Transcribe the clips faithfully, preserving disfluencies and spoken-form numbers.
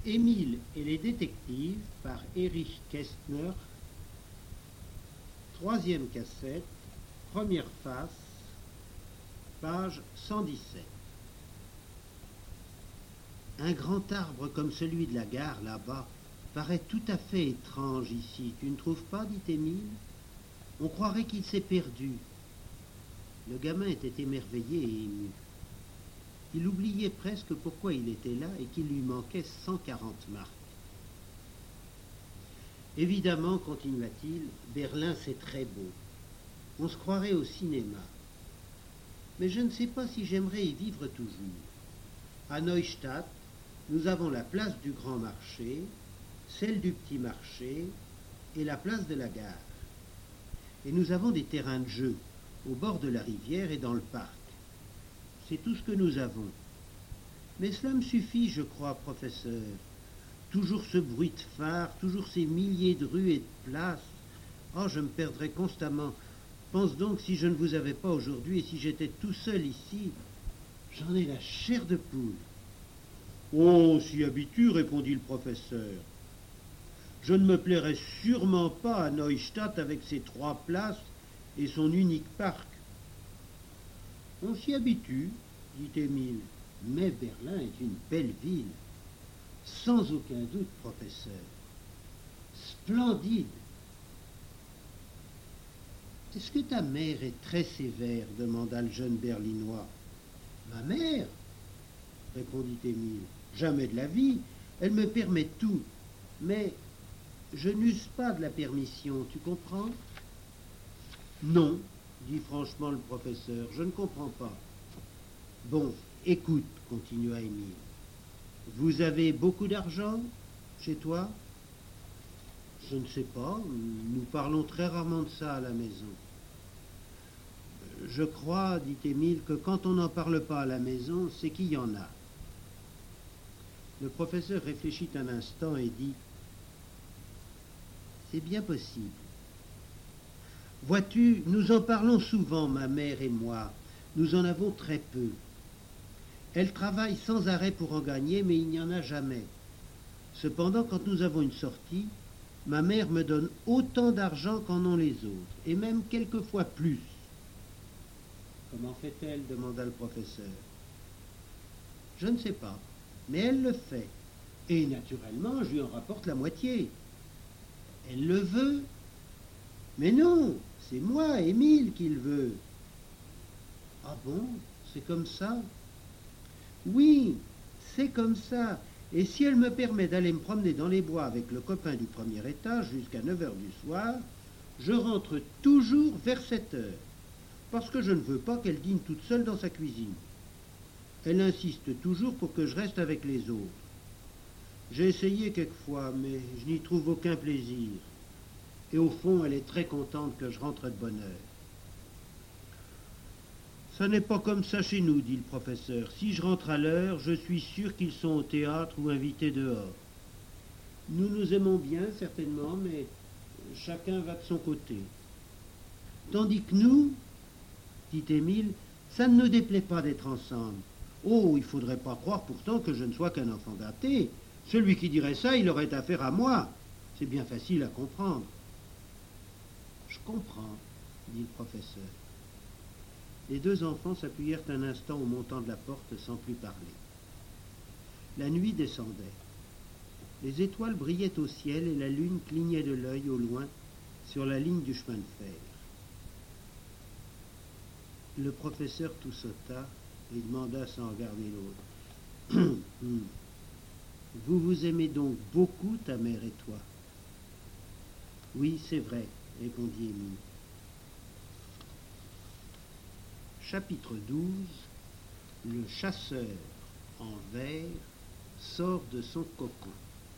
Émile et les détectives par Erich Kästner, troisième cassette, première face, page cent dix-sept. Un grand arbre comme celui de la gare là-bas paraît tout à fait étrange ici, tu ne trouves pas, dit Émile? On croirait qu'il s'est perdu. Le gamin était émerveillé et ému. Il oubliait presque pourquoi il était là et qu'il lui manquait cent quarante marks. Évidemment, continua-t-il, Berlin c'est très beau. On se croirait au cinéma. Mais je ne sais pas si j'aimerais y vivre toujours. À Neustadt, nous avons la place du Grand Marché, celle du Petit Marché et la place de la gare. Et nous avons des terrains de jeu au bord de la rivière et dans le parc. C'est tout ce que nous avons. Mais cela me suffit, je crois, professeur. Toujours ce bruit de phare, toujours ces milliers de rues et de places. Oh, je me perdrais constamment. Pense donc si je ne vous avais pas aujourd'hui et si j'étais tout seul ici. J'en ai la chair de poule. Oh, on s'y habitue, répondit le professeur. Je ne me plairais sûrement pas à Neustadt avec ses trois places et son unique parc. On s'y habitue, dit Émile, mais Berlin est une belle ville. Sans aucun doute, professeur. Splendide. Est-ce que ta mère est très sévère? Demanda le jeune Berlinois. Ma mère? Répondit Émile. Jamais de la vie. Elle me permet tout. Mais je n'use pas de la permission, tu comprends? Non, dit franchement le professeur, je ne comprends pas. Bon, écoute, continua Émile. Vous avez beaucoup d'argent chez toi? Je ne sais pas, nous parlons très rarement de ça à la maison. Je crois, dit Émile, que quand on n'en parle pas à la maison, c'est qu'il y en a. Le professeur réfléchit un instant et dit « C'est bien possible. Vois-tu, nous en parlons souvent, ma mère et moi. Nous en avons très peu. Elle travaille sans arrêt pour en gagner, mais il n'y en a jamais. Cependant, quand nous avons une sortie, ma mère me donne autant d'argent qu'en ont les autres, et même quelquefois plus. » Comment fait-elle? Demanda le professeur. Je ne sais pas, mais elle le fait. Et naturellement, je lui en rapporte la moitié. Elle le veut? Mais non, c'est moi, Émile, qui le veut. Ah bon, c'est comme ça? Oui, c'est comme ça. Et si elle me permet d'aller me promener dans les bois avec le copain du premier étage jusqu'à neuf heures du soir, je rentre toujours vers sept heures, parce que je ne veux pas qu'elle dîne toute seule dans sa cuisine. Elle insiste toujours pour que je reste avec les autres. J'ai essayé quelquefois, mais je n'y trouve aucun plaisir. Et au fond, elle est très contente que je rentre de bonne heure. Ça n'est pas comme ça chez nous, dit le professeur. Si je rentre à l'heure, je suis sûr qu'ils sont au théâtre ou invités dehors. Nous nous aimons bien, certainement, mais chacun va de son côté. Tandis que nous, dit Émile, ça ne nous déplaît pas d'être ensemble. Oh, il ne faudrait pas croire pourtant que je ne sois qu'un enfant gâté. Celui qui dirait ça, il aurait affaire à moi. C'est bien facile à comprendre. Je comprends, dit le professeur. Les deux enfants s'appuyèrent un instant au montant de la porte sans plus parler. La nuit descendait. Les étoiles brillaient au ciel et la lune clignait de l'œil au loin sur la ligne du chemin de fer. Le professeur toussota et demanda sans regarder l'autre. « Vous vous aimez donc beaucoup, ta mère et toi? » « Oui, c'est vrai, » répondit Émile. Chapitre douze. Le chasseur en verre sort de son cocon.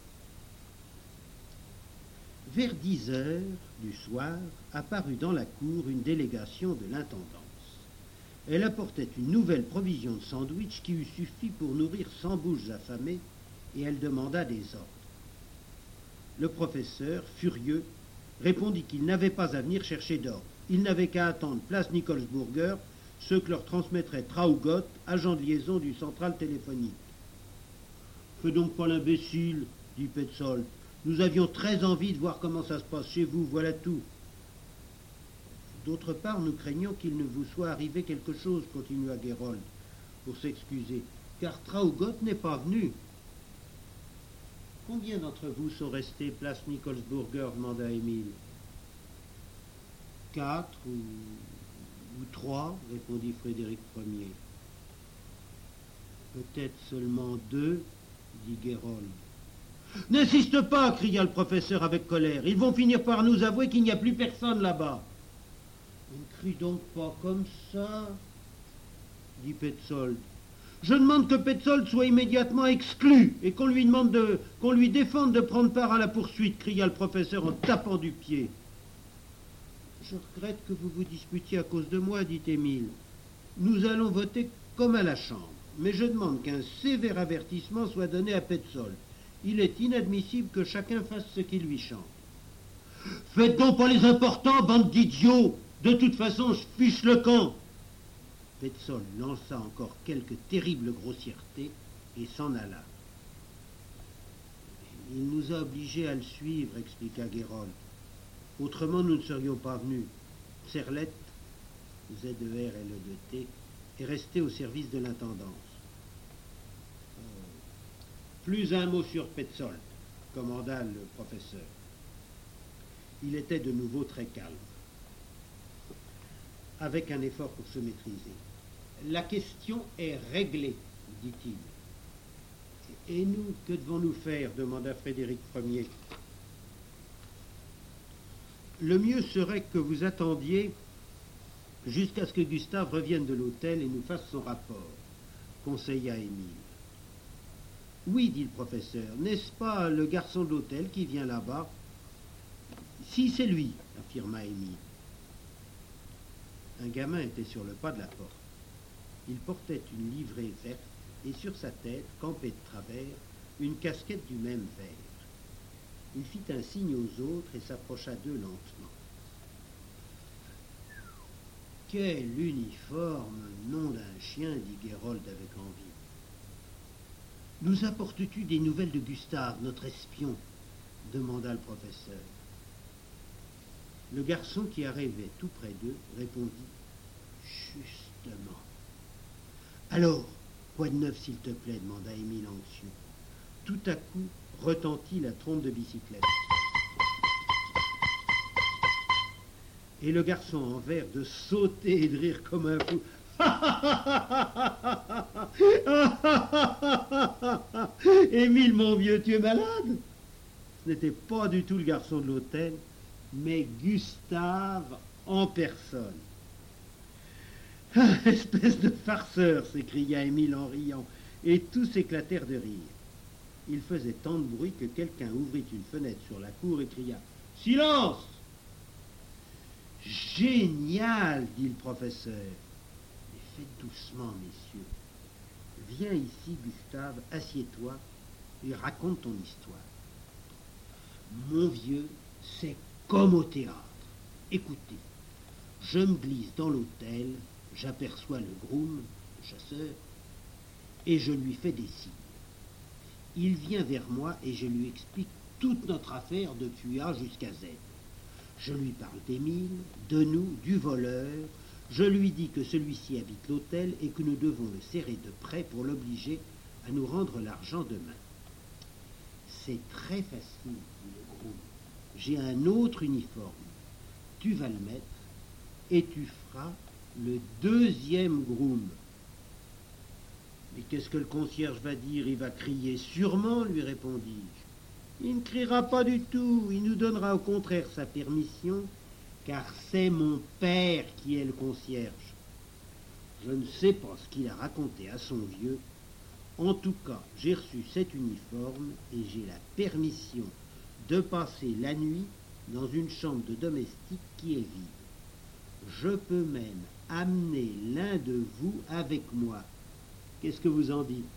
Vers dix heures du soir, apparut dans la cour une délégation de l'intendance. Elle apportait une nouvelle provision de sandwich qui eût suffi pour nourrir cent bouches affamées, et elle demanda des ordres. Le professeur, furieux, répondit qu'il n'avait pas à venir chercher d'ordre. Il n'avait qu'à attendre place Nikolsburger, ce que leur transmettrait Traugott, agent de liaison du central téléphonique. « Fais donc pas l'imbécile, dit Petzold. Nous avions très envie de voir comment ça se passe chez vous, voilà tout. D'autre part, nous craignons qu'il ne vous soit arrivé quelque chose, continua Gérold, pour s'excuser, car Traugott n'est pas venu. Combien d'entre vous sont restés place Nikolsburger, demanda Émile. Quatre ou, ou trois, répondit Frédéric Ier. Peut-être seulement deux, dit Gérold. N'insiste pas, cria le professeur avec colère. Ils vont finir par nous avouer qu'il n'y a plus personne là-bas. On ne crie donc pas comme ça, dit Petzold. Je demande que Petzold soit immédiatement exclu et qu'on lui demande de, qu'on lui défende de prendre part à la poursuite, cria le professeur en tapant du pied. Je regrette que vous vous disputiez à cause de moi, dit Émile. Nous allons voter comme à la Chambre, mais je demande qu'un sévère avertissement soit donné à Petzold. Il est inadmissible que chacun fasse ce qui lui chante. Faites donc pas les importants, bande d'idiots. De toute façon, je fiche le camp. Petzold lança encore quelques terribles grossièretés et s'en alla. Il nous a obligés à le suivre, expliqua Gérold. Autrement, nous ne serions pas venus. Serlette, Z E R L E D T, est resté au service de l'intendance. Plus un mot sur Petzold, commanda le professeur. Il était de nouveau très calme, avec un effort pour se maîtriser. La question est réglée, dit-il. Et nous, que devons-nous faire, demanda Frédéric Ier. Le mieux serait que vous attendiez jusqu'à ce que Gustave revienne de l'hôtel et nous fasse son rapport, conseilla Émile. Oui, dit le professeur, n'est-ce pas le garçon de l'hôtel qui vient là-bas? Si, c'est lui, affirma Émile. Un gamin était sur le pas de la porte. Il portait une livrée verte et sur sa tête, campée de travers, une casquette du même vert. Il fit un signe aux autres et s'approcha d'eux lentement. Quel uniforme, nom d'un chien, dit Gérold avec envie. Nous apportes-tu des nouvelles de Gustave, notre espion? Demanda le professeur. Le garçon qui arrivait tout près d'eux répondit justement. Alors, quoi de neuf, s'il te plaît? Demanda Émile anxieux. Tout à coup retentit la trompe de bicyclette. Et le garçon en verre de sauter et de rire comme un fou. Émile, mon vieux, tu es malade? Ce n'était pas du tout le garçon de l'hôtel, mais Gustave en personne. Ah, espèce de farceur, s'écria Émile en riant, et tous éclatèrent de rire. Il faisait tant de bruit que quelqu'un ouvrit une fenêtre sur la cour et cria « Silence !» « Génial !» dit le professeur. « Mais faites doucement, messieurs. Viens ici, Gustave, assieds-toi et raconte ton histoire. Mon vieux, c'est comme au théâtre. Écoutez, je me glisse dans l'hôtel, j'aperçois le groom, le chasseur, et je lui fais des signes. Il vient vers moi et je lui explique toute notre affaire depuis A jusqu'à Z. Je lui parle d'Émile, de nous, du voleur. Je lui dis que celui-ci habite l'hôtel et que nous devons le serrer de près pour l'obliger à nous rendre l'argent demain. C'est très facile, dit le groom. J'ai un autre uniforme. Tu vas le mettre et tu feras le deuxième groom. Mais qu'est-ce que le concierge va dire? Il va crier sûrement, lui répondis-je. Il ne criera pas du tout, il nous donnera au contraire sa permission, car c'est mon père qui est le concierge. Je ne sais pas ce qu'il a raconté à son vieux. En tout cas, j'ai reçu cet uniforme et j'ai la permission de passer la nuit dans une chambre de domestique qui est vide. Je peux même amener l'un de vous avec moi. Qu'est-ce que vous en dites?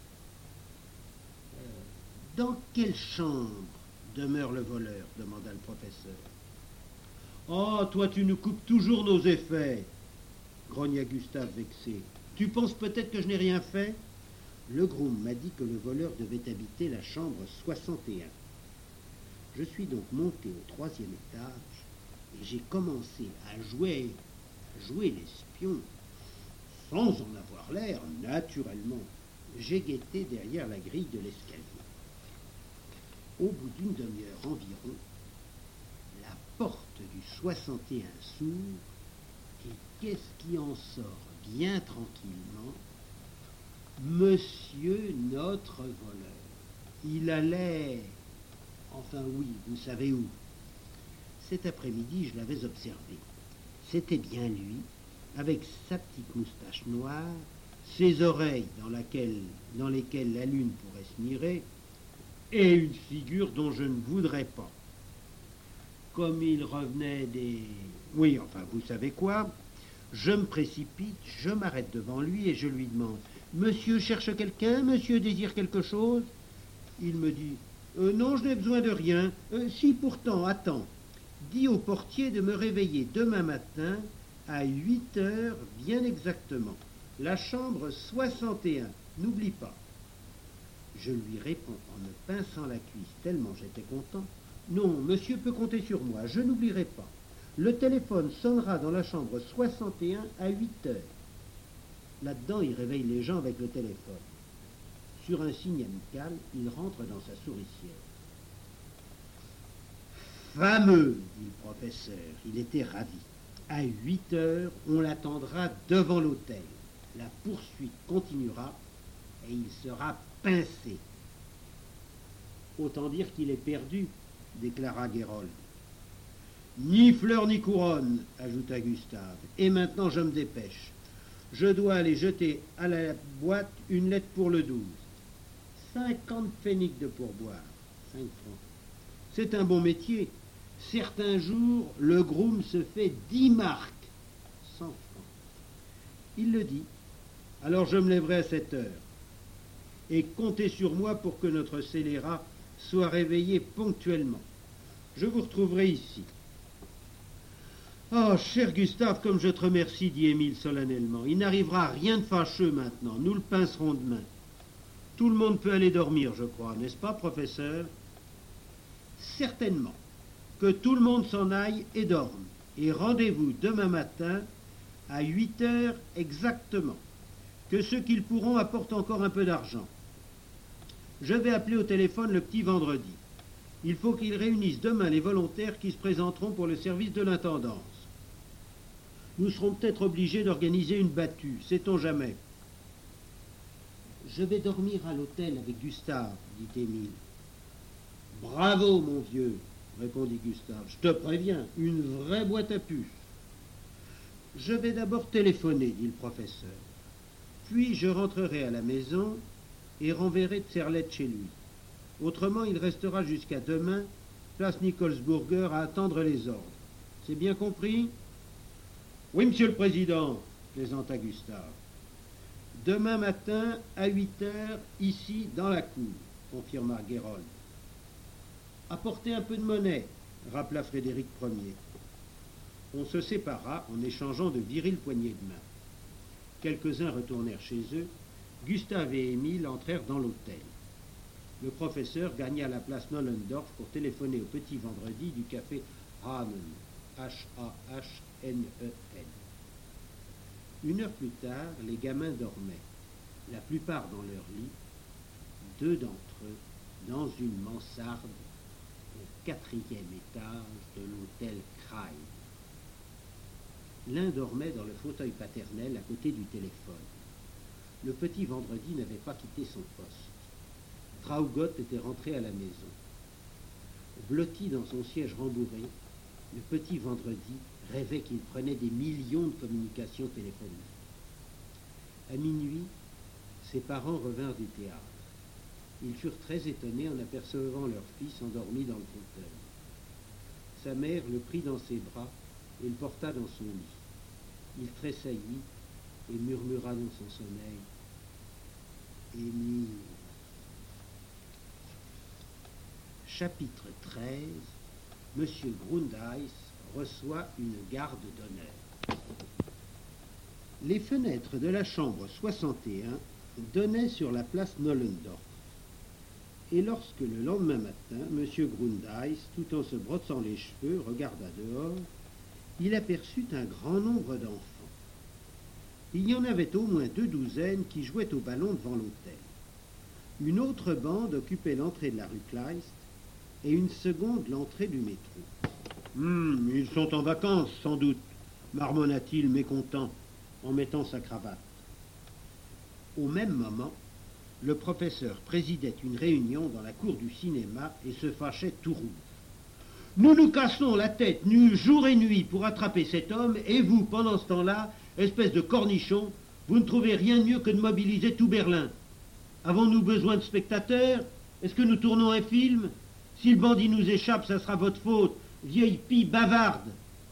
Dans quelle chambre demeure le voleur? Demanda le professeur. Oh, toi, tu nous coupes toujours nos effets, grogna Gustave vexé. Tu penses peut-être que je n'ai rien fait? Le groom m'a dit que le voleur devait habiter la chambre soixante et un. Je suis donc monté au troisième étage et j'ai commencé à jouer, à jouer l'espion, sans en avoir l'air, naturellement. J'ai guetté derrière la grille de l'escalier. Au bout d'une demi-heure environ, la porte du soixante et un s'ouvre, et qu'est-ce qui en sort bien tranquillement? Monsieur notre voleur. Il allait... Enfin oui, vous savez où. Cet après-midi, je l'avais observé. C'était bien lui, avec sa petite moustache noire, ses oreilles dans, laquelle, dans lesquelles la lune pourrait se mirer, et une figure dont je ne voudrais pas. Comme il revenait des... Oui, enfin, vous savez quoi? Je me précipite, je m'arrête devant lui et je lui demande « Monsieur cherche quelqu'un? Monsieur désire quelque chose ?» Il me dit euh, « Non, je n'ai besoin de rien. Euh, si, pourtant, attends. Dis au portier de me réveiller demain matin à huit heures, bien exactement. La chambre soixante et un. N'oublie pas. » Je lui réponds en me pinçant la cuisse tellement j'étais content. « Non, monsieur peut compter sur moi, je n'oublierai pas. Le téléphone sonnera dans la chambre soixante et un à huit heures. » Là-dedans, il réveille les gens avec le téléphone. Sur un signe amical, il rentre dans sa souricière. « Fameux, dit le professeur, il était ravi. À huit heures, on l'attendra devant l'hôtel. La poursuite continuera et il sera pincé. » Autant dire qu'il est perdu, déclara Gérold. « Ni fleur ni couronne, ajouta Gustave. Et maintenant je me dépêche. Je dois aller jeter à la boîte une lettre pour le douze. Cinquante pfennigs de pourboire. Cinq francs. C'est un bon métier. Certains jours, le groom se fait dix marks. Cent francs. Il le dit. Alors je me lèverai à sept heures. Et comptez sur moi pour que notre scélérat soit réveillé ponctuellement. Je vous retrouverai ici. » « Oh, cher Gustave, comme je te remercie, dit Émile solennellement. Il n'arrivera rien de fâcheux maintenant. Nous le pincerons demain. Tout le monde peut aller dormir, je crois, n'est-ce pas, professeur? » « Certainement. Que tout le monde s'en aille et dorme. Et rendez-vous demain matin à huit heures exactement. Que ceux qui le pourront apportent encore un peu d'argent. Je vais appeler au téléphone le petit vendredi. Il faut qu'ils réunissent demain les volontaires qui se présenteront pour le service de l'intendance. Nous serons peut-être obligés d'organiser une battue, sait-on jamais. Je vais dormir à l'hôtel avec Gustave, dit Émile. Bravo, mon vieux, répondit Gustave. Je te préviens, une vraie boîte à puces. Je vais d'abord téléphoner, dit le professeur. Puis je rentrerai à la maison et renverrai de Serlette chez lui. Autrement, il restera jusqu'à demain, place Nikolsburger, à attendre les ordres. C'est bien compris? Oui, monsieur le président, plaisanta Gustave. Demain matin, à huit heures, ici, dans la cour, confirma Gérold. Apportez un peu de monnaie, rappela Frédéric Ier. On se sépara en échangeant de viriles poignées de main. Quelques-uns retournèrent chez eux. Gustave et Émile entrèrent dans l'hôtel. Le professeur gagna la place Nollendorf pour téléphoner au petit vendredi du café Hahnen, H A H N E N. Une heure plus tard, les gamins dormaient, la plupart dans leur lit, deux d'entre eux dans une mansarde au quatrième étage de l'hôtel Kraï. L'un dormait dans le fauteuil paternel à côté du téléphone. Le petit vendredi n'avait pas quitté son poste. Traugott était rentré à la maison. Blotti dans son siège rembourré, le petit vendredi rêvait qu'il prenait des millions de communications téléphoniques. À minuit, ses parents revinrent du théâtre. Ils furent très étonnés en apercevant leur fils endormi dans le fauteuil. Sa mère le prit dans ses bras et le porta dans son lit. Il tressaillit et murmura dans son sommeil « Émile ». Chapitre treize. Monsieur Grundeis reçoit une garde d'honneur. Les fenêtres de la chambre soixante et un donnait sur la place Nollendorf. Et lorsque le lendemain matin, M. Grundeis, tout en se brossant les cheveux, regarda dehors, il aperçut un grand nombre d'enfants. Il y en avait au moins deux douzaines qui jouaient au ballon devant l'hôtel. Une autre bande occupait l'entrée de la rue Kleist et une seconde l'entrée du métro. Hum, ils sont en vacances, sans doute, marmonna-t-il mécontent en mettant sa cravate. Au même moment, le professeur présidait une réunion dans la cour du cinéma et se fâchait tout rouge. Nous nous cassons la tête nue jour et nuit pour attraper cet homme, et vous, pendant ce temps-là, espèce de cornichon, vous ne trouvez rien de mieux que de mobiliser tout Berlin. Avons-nous besoin de spectateurs? Est-ce que nous tournons un film? Si le bandit nous échappe, ça sera votre faute, vieille pie bavarde.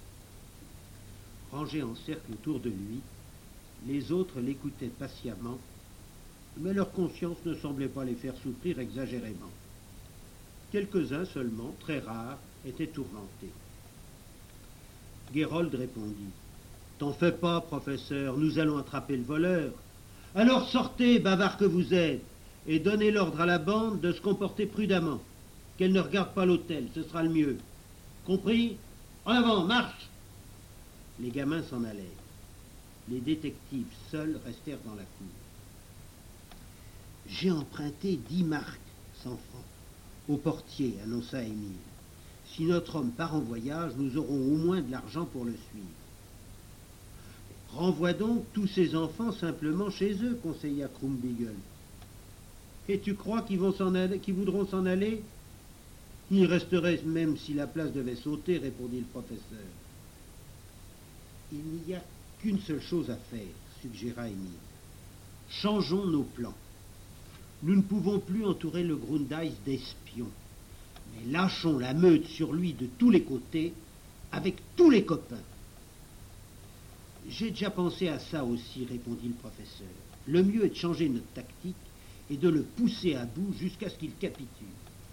Rangés en cercle autour de lui, les autres l'écoutaient patiemment, mais leur conscience ne semblait pas les faire souffrir exagérément. Quelques-uns seulement, très rares, étaient tourmentés. Gérold répondit. « T'en fais pas, professeur, nous allons attraper le voleur. Alors sortez, bavard que vous êtes, et donnez l'ordre à la bande de se comporter prudemment. Qu'elle ne regarde pas l'hôtel, ce sera le mieux. Compris? En avant, marche !» Les gamins s'en allèrent. Les détectives seuls restèrent dans la cour. « J'ai emprunté dix marks, cent francs, au portier, annonça Émile. Si notre homme part en voyage, nous aurons au moins de l'argent pour le suivre. Renvoie donc tous ces enfants simplement chez eux, conseilla Krumbiegel. Et tu crois qu'ils vont s'en aller, qu'ils voudront s'en aller? Ils resteraient même si la place devait sauter, répondit le professeur. Il n'y a qu'une seule chose à faire, suggéra Émile. Changeons nos plans. Nous ne pouvons plus entourer le Grundeis d'espions, mais lâchons la meute sur lui de tous les côtés, avec tous les copains. J'ai déjà pensé à ça aussi, répondit le professeur. Le mieux est de changer notre tactique et de le pousser à bout jusqu'à ce qu'il capitule.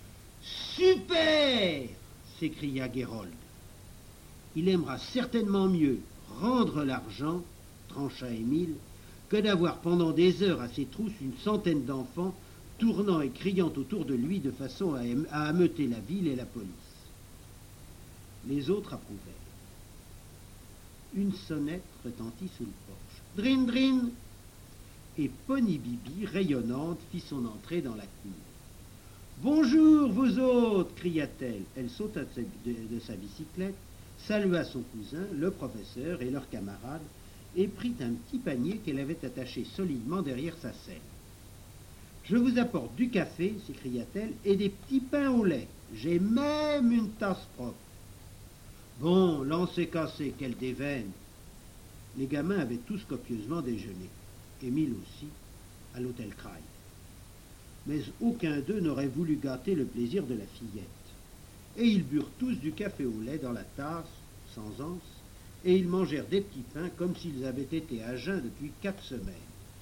Super! S'écria Gérold. Il aimera certainement mieux rendre l'argent, trancha Émile, que d'avoir pendant des heures à ses trousses une centaine d'enfants tournant et criant autour de lui de façon à, à ameuter la ville et la police. Les autres approuvèrent. Une sonnette retentit sous le porche. « Drin, drin !» Et Pony Bibi, rayonnante, fit son entrée dans la cour. « Bonjour, vous autres !» cria-t-elle. Elle sauta de, de, de sa bicyclette, salua son cousin, le professeur et leurs camarades, et prit un petit panier qu'elle avait attaché solidement derrière sa selle. « Je vous apporte du café, s'écria-t-elle, et des petits pains au lait. J'ai même une tasse propre. » Bon, lancez cassé, quelle déveine. Les gamins avaient tous copieusement déjeuné, Émile aussi, à l'hôtel Kraï. Mais aucun d'eux n'aurait voulu gâter le plaisir de la fillette. Et ils burent tous du café au lait dans la tasse, sans anse, et ils mangèrent des petits pains comme s'ils avaient été à jeun depuis quatre semaines.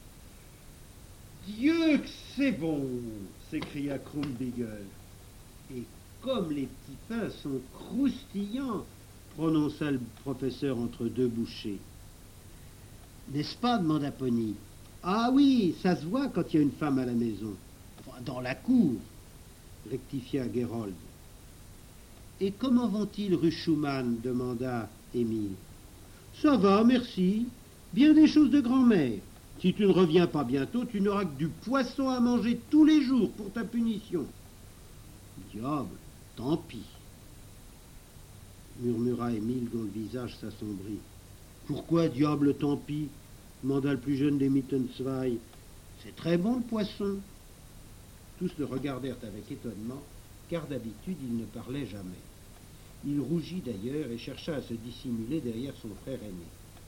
« Dieu que c'est bon !» s'écria Krumbiegel. « Et comme les petits pains sont croustillants !» prononça le professeur entre deux bouchées. « N'est-ce pas ?» demanda Pony. « Ah oui, ça se voit quand il y a une femme à la maison. Enfin, dans la cour, » rectifia Gérold. « Et comment vont-ils rue Schumann ?» demanda Émile. « Ça va, merci. Bien des choses de grand-mère. Si tu ne reviens pas bientôt, tu n'auras que du poisson à manger tous les jours pour ta punition. »« Diable, tant pis. » murmura Émile dont le visage s'assombrit. « Pourquoi, diable, tant pis ?» demanda le plus jeune des Mittenzweig. « C'est très bon le poisson. » Tous le regardèrent avec étonnement, car d'habitude il ne parlait jamais. Il rougit d'ailleurs et chercha à se dissimuler derrière son frère aîné.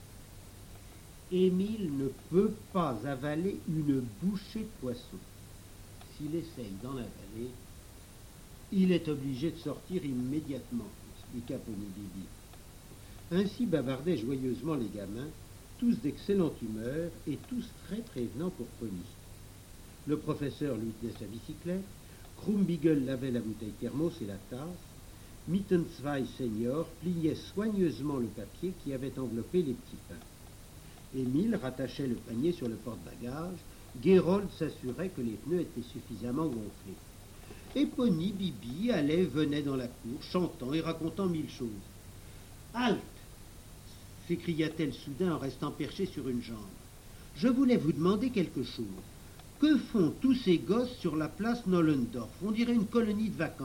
Émile ne peut pas avaler une bouchée de poisson. S'il essaye d'en avaler, il est obligé de sortir immédiatement, expliqua Pony Bibi. Ainsi bavardaient joyeusement les gamins, tous d'excellente humeur et tous très prévenants pour Pony. Le professeur lui tenait sa bicyclette, Krumbiegel lavait la bouteille thermos et la tasse, Mittenzweig senior pliait soigneusement le papier qui avait enveloppé les petits pains. Émile rattachait le panier sur le porte-bagages Gérold s'assurait que les pneus étaient suffisamment gonflés. Et Pony Bibi allait et venait dans la cour, chantant et racontant mille choses. « Halte !» s'écria-t-elle soudain en restant perchée sur une jambe. « Je voulais vous demander quelque chose. Que font tous ces gosses sur la place Nollendorf? On dirait une colonie de vacances. »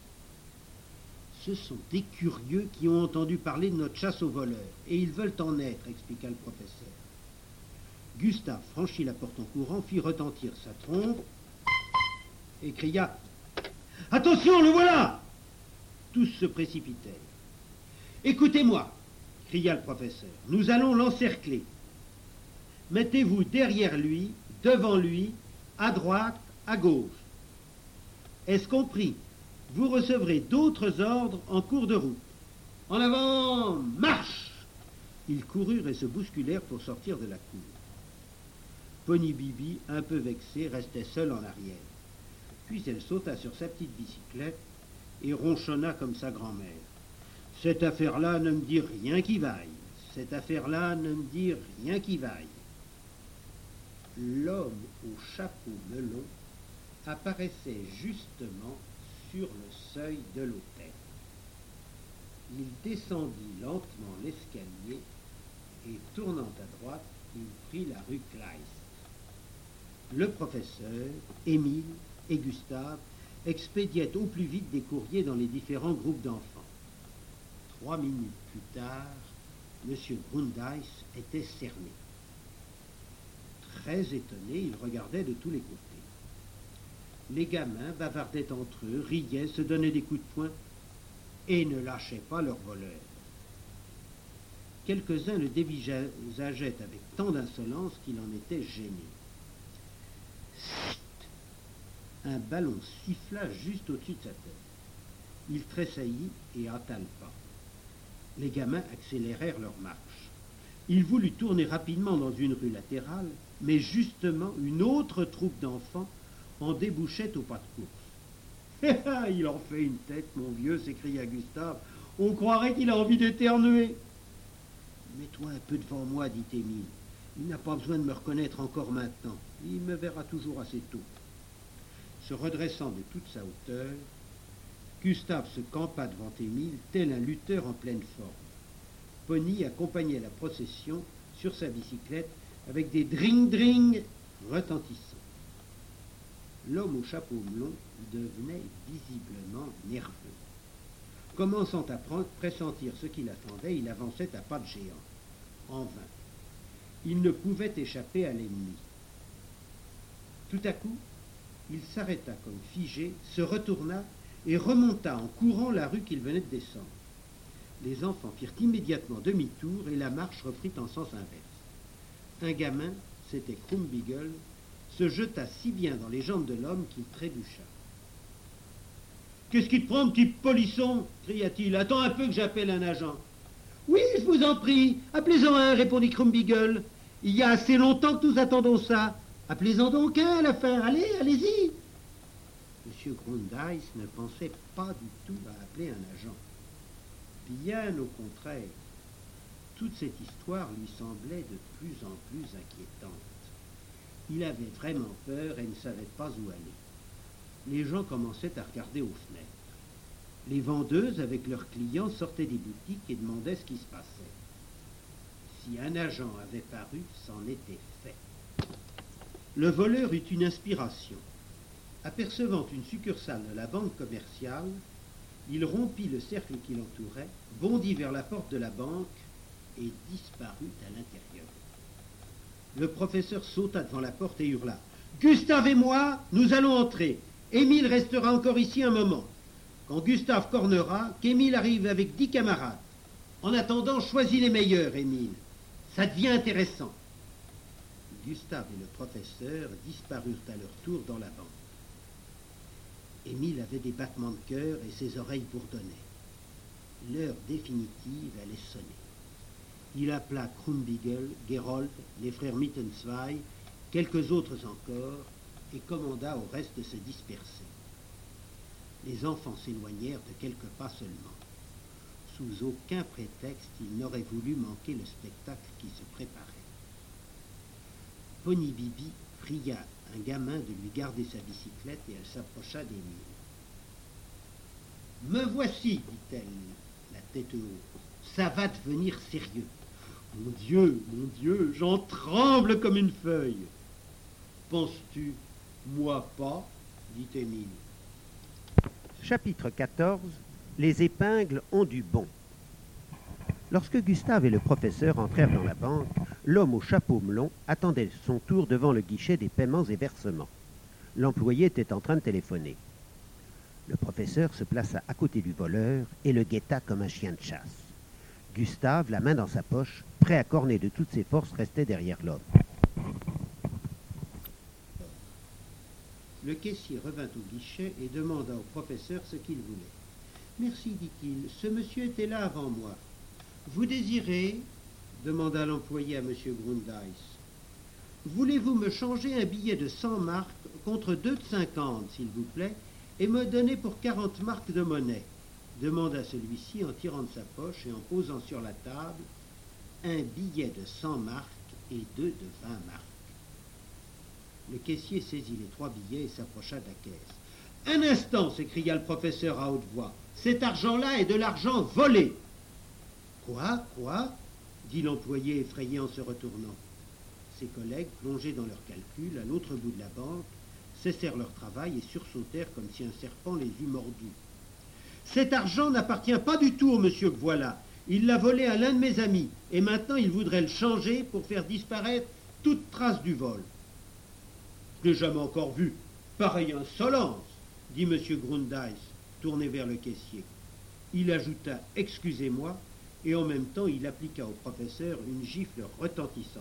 « Ce sont des curieux qui ont entendu parler de notre chasse aux voleurs, et ils veulent en être, expliqua le professeur. Gustave franchit la porte en courant, fit retentir sa trompe, et cria « Attention, le voilà !» Tous se précipitèrent. « Écoutez-moi !» cria le professeur. « Nous allons l'encercler. Mettez-vous derrière lui, devant lui, à droite, à gauche. Est-ce compris? Vous recevrez d'autres ordres en cours de route. En avant, marche !» Ils coururent et se bousculèrent pour sortir de la cour. Pony Bibi, un peu vexée, restait seule en arrière. Puis elle sauta sur sa petite bicyclette et ronchonna comme sa grand-mère. « Cette affaire-là ne me dit rien qui vaille. Cette affaire-là ne me dit rien qui vaille. » L'homme au chapeau melon apparaissait justement sur le seuil de l'hôtel. Il descendit lentement l'escalier et, tournant à droite, il prit la rue Kleist. Le professeur, Émile et Gustave expédiaient au plus vite des courriers dans les différents groupes d'enfants. Trois minutes plus tard, M. Grundeis était cerné. Très étonné, il regardait de tous les côtés. Les gamins bavardaient entre eux, riaient, se donnaient des coups de poing et ne lâchaient pas leurs voleurs. Quelques-uns le dévisageaient avec tant d'insolence qu'il en était gêné. Chut! Un ballon siffla juste au-dessus de sa tête. Il tressaillit et hâta le pas. Les gamins accélérèrent leur marche. Il voulut tourner rapidement dans une rue latérale, mais justement une autre troupe d'enfants en débouchait au pas de course. « Il en fait une tête, mon vieux !» s'écria Gustave. « On croirait qu'il a envie d'éternuer. »« Mets-toi un peu devant moi, » dit Émile. « Il n'a pas besoin de me reconnaître encore maintenant. Il me verra toujours assez tôt. » Se redressant de toute sa hauteur, Gustave se campa devant Émile, tel un lutteur en pleine forme. Pony accompagnait la procession sur sa bicyclette avec des dring-dring retentissants. L'homme au chapeau melon devenait visiblement nerveux. Commençant à pressentir ce qu'il attendait, il avançait à pas de géant. En vain. Il ne pouvait échapper à l'ennemi. Tout à coup, il s'arrêta comme figé, se retourna et remonta en courant la rue qu'il venait de descendre. Les enfants firent immédiatement demi-tour et la marche reprit en sens inverse. Un gamin, c'était Krumbiegel, se jeta si bien dans les jambes de l'homme qu'il trébucha. « Qu'est-ce qui te prend, petit polisson » cria-t-il. « Attends un peu que j'appelle un agent. »« Oui, je vous en prie, appelez-en un, répondit Krumbiegel. Il y a assez longtemps que nous attendons ça. Appelez-en donc un à l'affaire. Allez, allez-y. » M. Grundeis ne pensait pas du tout à appeler un agent. Bien au contraire, toute cette histoire lui semblait de plus en plus inquiétante. Il avait vraiment peur et ne savait pas où aller. Les gens commençaient à regarder aux fenêtres. Les vendeuses, avec leurs clients, sortaient des boutiques et demandaient ce qui se passait. Si un agent avait paru, c'en était fait. Le voleur eut une inspiration. Apercevant une succursale de la banque commerciale, il rompit le cercle qui l'entourait, bondit vers la porte de la banque et disparut à l'intérieur. Le professeur sauta devant la porte et hurla. « Gustave et moi, nous allons entrer. Émile restera encore ici un moment. Quand Gustave cornera, qu'Émile arrive avec dix camarades. En attendant, choisis les meilleurs, Émile. Ça devient intéressant. » Gustave et le professeur disparurent à leur tour dans la banque. Émile avait des battements de cœur et ses oreilles bourdonnaient. L'heure définitive allait sonner. Il appela Krumbiegel, Gérold, les frères Mittenzweig, quelques autres encore, et commanda au reste de se disperser. Les enfants s'éloignèrent de quelques pas seulement. Sous aucun prétexte, ils n'auraient voulu manquer le spectacle qui se préparait. Pony Bibi pria un gamin de lui garder sa bicyclette et elle s'approcha d'Émile. « Me voici, dit-elle, la tête haute. Ça va devenir sérieux. Mon Dieu, mon Dieu, j'en tremble comme une feuille. Penses-tu, moi pas, dit Émile. » Chapitre quatorze. Les épingles ont du bon. Lorsque Gustave et le professeur entrèrent dans la banque, l'homme au chapeau melon attendait son tour devant le guichet des paiements et versements. L'employé était en train de téléphoner. Le professeur se plaça à côté du voleur et le guetta comme un chien de chasse. Gustave, la main dans sa poche, prêt à corner de toutes ses forces, restait derrière l'homme. Le caissier revint au guichet et demanda au professeur ce qu'il voulait. « Merci, dit-il, ce monsieur était là avant moi. Vous désirez, demanda l'employé à M. Grundeis, voulez-vous me changer un billet de cent marks contre deux de cinquante, s'il vous plaît, et me donner pour quarante marks de monnaie, demanda celui-ci en tirant de sa poche et en posant sur la table un billet de cent marks et deux de vingt marks. Le caissier saisit les trois billets et s'approcha de la caisse. « Un instant !» s'écria le professeur à haute voix. « Cet argent-là est de l'argent volé !»« Quoi ? Quoi ?» dit l'employé effrayé en se retournant. Ses collègues, plongés dans leurs calculs à l'autre bout de la banque, cessèrent leur travail et sursautèrent comme si un serpent les eût mordus. « Cet argent n'appartient pas du tout au monsieur que voilà. Il l'a volé à l'un de mes amis, et maintenant il voudrait le changer pour faire disparaître toute trace du vol. » « Je n'ai jamais encore vu pareille insolence, dit M. Grundeis, tourné vers le caissier. Il ajouta « Excusez-moi » et en même temps il appliqua au professeur une gifle retentissante.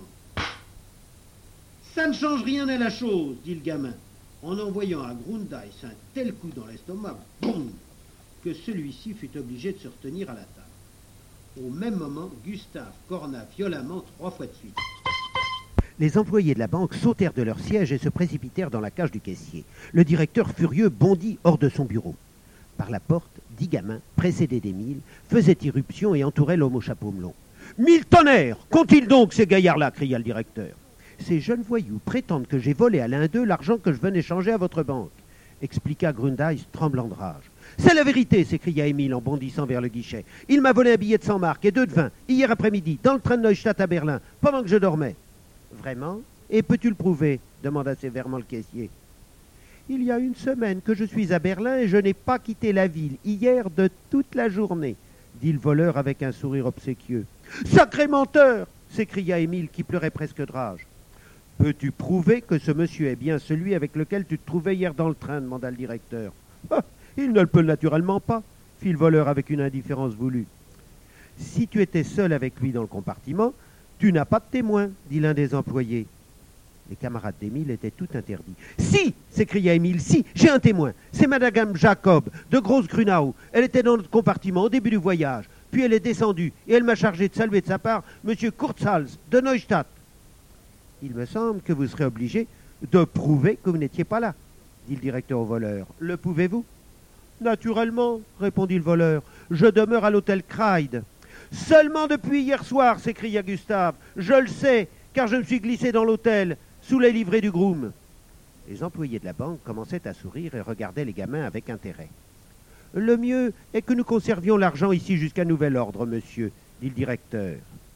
« Ça ne change rien à la chose, dit le gamin, en envoyant à Grundeis un tel coup dans l'estomac, boum, que celui-ci fut obligé de se retenir à la table. Au même moment, Gustave corna violemment trois fois de suite. Les employés de la banque sautèrent de leur siège et se précipitèrent dans la cage du caissier. Le directeur furieux bondit hors de son bureau. Par la porte, dix gamins, précédés d'Émile, faisaient irruption et entouraient l'homme au chapeau melon. « Mille tonnerres! Qu'ont-ils donc, ces gaillards-là » cria le directeur. « Ces jeunes voyous prétendent que j'ai volé à l'un d'eux l'argent que je venais changer à votre banque, » expliqua Grundeis, tremblant de rage. « C'est la vérité » s'écria Émile en bondissant vers le guichet. « Il m'a volé un billet de cent marks et deux de vingt, hier après-midi, dans le train de Neustadt à Berlin, pendant que je dormais. » « Vraiment ? Et peux-tu le prouver » demanda sévèrement le caissier. « Il y a une semaine que je suis à Berlin et je n'ai pas quitté la ville, hier de toute la journée, » dit le voleur avec un sourire obséquieux. « Sacré menteur » s'écria Émile qui pleurait presque de rage. « Peux-tu prouver que ce monsieur est bien celui avec lequel tu te trouvais hier dans le train » demanda le directeur. Ah, « Il ne le peut naturellement pas » fit le voleur avec une indifférence voulue. « Si tu étais seul avec lui dans le compartiment, tu n'as pas de témoin, dit l'un des employés. Les camarades d'Émile étaient tout interdits. Si, s'écria Émile, si, j'ai un témoin. C'est Madame Jacob, de Grosse-Grunau. Elle était dans notre compartiment au début du voyage. Puis elle est descendue et elle m'a chargé de saluer de sa part Monsieur Kurzhals, de Neustadt. Il me semble que vous serez obligé de prouver que vous n'étiez pas là, dit le directeur au voleur. Le pouvez-vous? Naturellement, répondit le voleur. Je demeure à l'hôtel Kreide. Seulement depuis hier soir, s'écria Gustave. Je le sais, car je me suis glissé dans l'hôtel, sous les livrets du groom. Les employés de la banque commençaient à sourire et regardaient les gamins avec intérêt. Le mieux est que nous conservions l'argent ici jusqu'à nouvel ordre, monsieur, dit le directeur.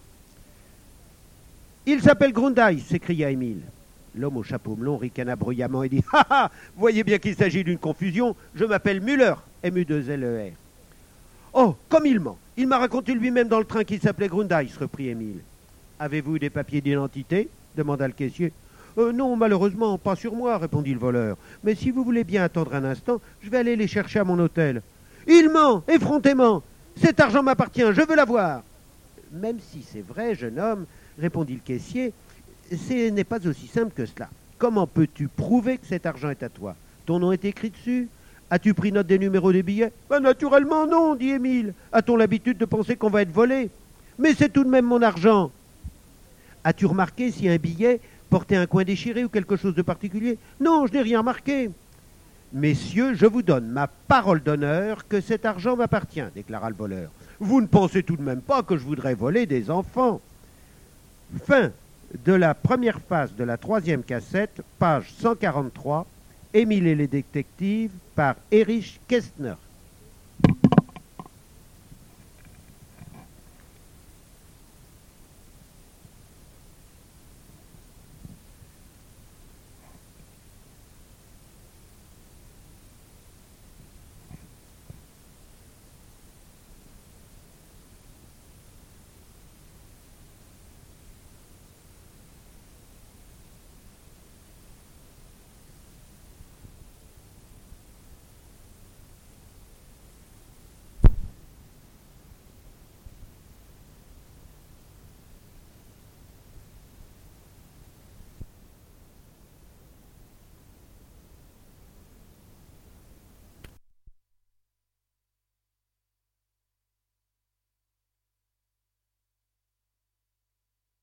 Il s'appelle Grundeis, s'écria Émile. L'homme au chapeau melon ricana bruyamment et dit « Ha ha, voyez bien qu'il s'agit d'une confusion, je m'appelle Müller, M U deux L E R. » Oh, comme il ment. Il m'a raconté lui-même dans le train qu'il s'appelait Grundeis, reprit Émile. Avez-vous des papiers d'identité demanda le caissier. Euh, non, malheureusement, pas sur moi, répondit le voleur. Mais si vous voulez bien attendre un instant, je vais aller les chercher à mon hôtel. Il ment, effrontément. Cet argent m'appartient, je veux l'avoir. Même si c'est vrai, jeune homme, répondit le caissier, ce n'est pas aussi simple que cela. Comment peux-tu prouver que cet argent est à toi? Ton nom est écrit dessus? As-tu pris note des numéros des billets? Ben, naturellement non, dit Émile. A-t-on l'habitude de penser qu'on va être volé? Mais c'est tout de même mon argent. As-tu remarqué si un billet portait un coin déchiré ou quelque chose de particulier? Non, je n'ai rien remarqué. Messieurs, je vous donne ma parole d'honneur que cet argent m'appartient, déclara le voleur. Vous ne pensez tout de même pas que je voudrais voler des enfants? Fin, de la première phase de la troisième cassette, page cent quarante-trois, Émile et les détectives, par Erich Kästner.